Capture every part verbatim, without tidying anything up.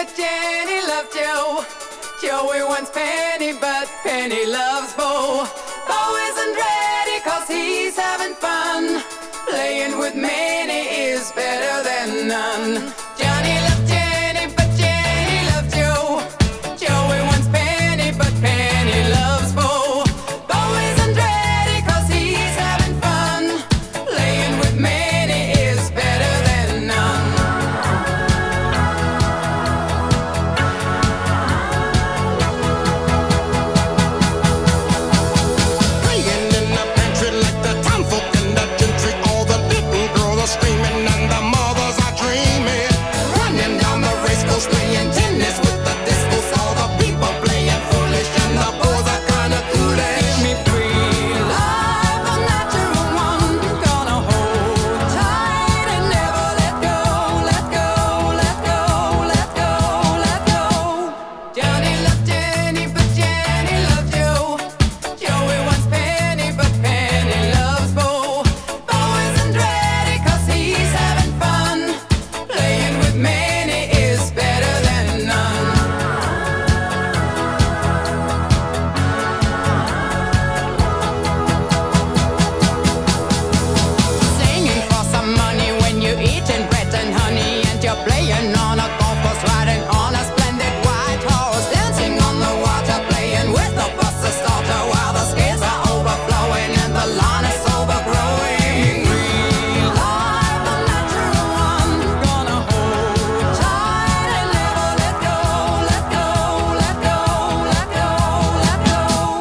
but Jenny loved Joe. Joey wants Penny, but Penny loves Bo. Bo isn't ready cause he's having fun. Playing with many is better than none. Johnny loved Jenny, but Jenny loved Joe. Joey wants Penny, but Penny loves Bo. Bo isn't ready cause he's having fun. Playing with many is better than none. Playing in the pantry like the townfolk and the gentry. All the little girls are screaming and the mothers are dreaming. Running down the race course playing tennis with the discos. All the people playing foolish and the boys are kinda foolish. Give me free life, a natural one. Gonna hold tight and never let go, let go, let go, let go, let go. Johnny loved Jenny, but Jenny loved Joe. Joey wants Penny, but Penny loves Bo. Bo isn't ready cause he's having fun. Playing with many is better than none. Singing for some money when you're eating bread and honey, and you're playing on a golf course, riding on a splendid white horse, dancing on the water, playing with the bus's daughter while the skates are overflowing and the lawn is overgrowing. Free life, a natural one. Gonna hold tight and never let go, let go, let go, let go, let go.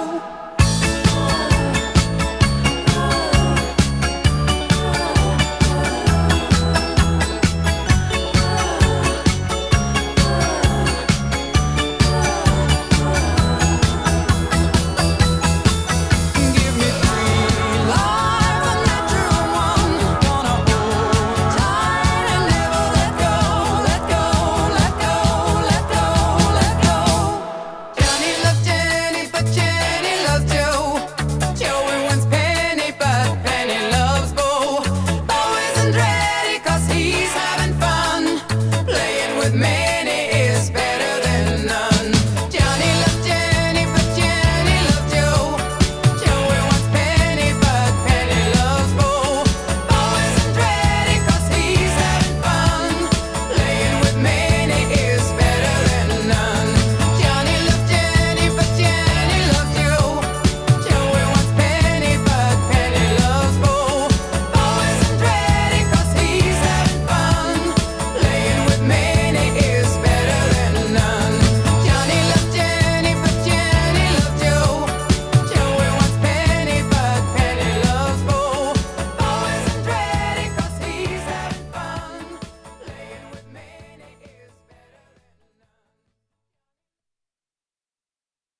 Give me free life, a natural one. Gonna hold tight and never let go, let go, let go, let go, let go. Johnny loves Jenny, but Jenny loves Joe. Joey wants Penny, but Penny loves Bo. Bo isn't ready cause he's having fun. Playing with me